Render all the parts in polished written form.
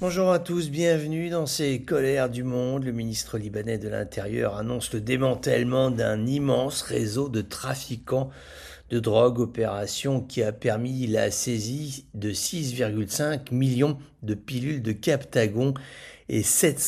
Bonjour à tous, bienvenue dans ces colères du monde. Le ministre libanais de l'Intérieur annonce le démantèlement d'un immense réseau de trafiquants de drogue, opération qui a permis la saisie de 6,5 millions de pilules de Captagon et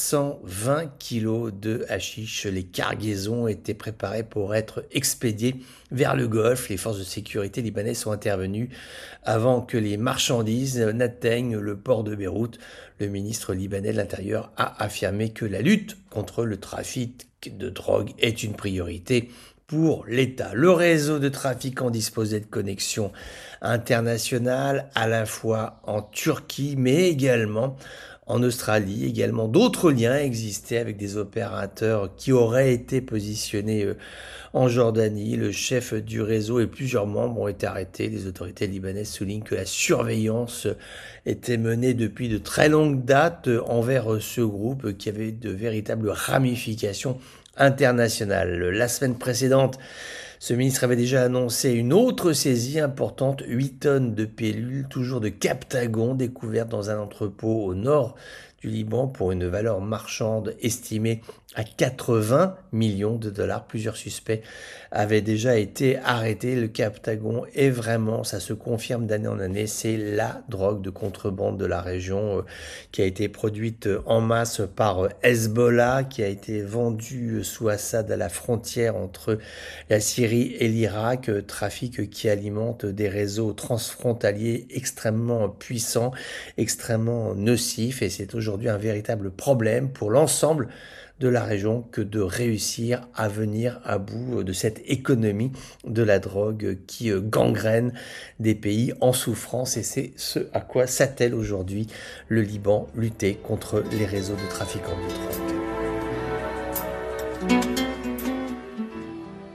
720 kilos de hashish. Les cargaisons étaient préparées pour être expédiées vers le Golfe. Les forces de sécurité libanaises sont intervenues avant que les marchandises n'atteignent le port de Beyrouth. Le ministre libanais de l'Intérieur a affirmé que la lutte contre le trafic de drogue est une priorité pour l'État. Le réseau de trafiquants disposait de connexions internationales à la fois en Turquie mais également en Australie. Également d'autres liens existaient avec des opérateurs qui auraient été positionnés en Jordanie. Le chef du réseau et plusieurs membres ont été arrêtés. Les autorités libanaises soulignent que la surveillance était menée depuis de très longues dates envers ce groupe qui avait de véritables ramifications internationales. La semaine précédente, ce ministre avait déjà annoncé une autre saisie importante, 8 tonnes de pilules, toujours de Captagon, découvertes dans un entrepôt au nord du Liban pour une valeur marchande estimée à 80 millions de dollars. Plusieurs suspects avaient déjà été arrêtés. Le Captagon est vraiment, ça se confirme d'année en année, c'est la drogue de contrebande de la région qui a été produite en masse par Hezbollah, qui a été vendue sous Assad à la frontière entre la Syrie et l'Irak, trafic qui alimente des réseaux transfrontaliers extrêmement puissants, extrêmement nocifs, et c'est aujourd'hui un véritable problème pour l'ensemble de la région que de réussir à venir à bout de cette économie de la drogue qui gangrène des pays en souffrance, et c'est ce à quoi s'attelle aujourd'hui le Liban, lutter contre les réseaux de trafiquants de drogue.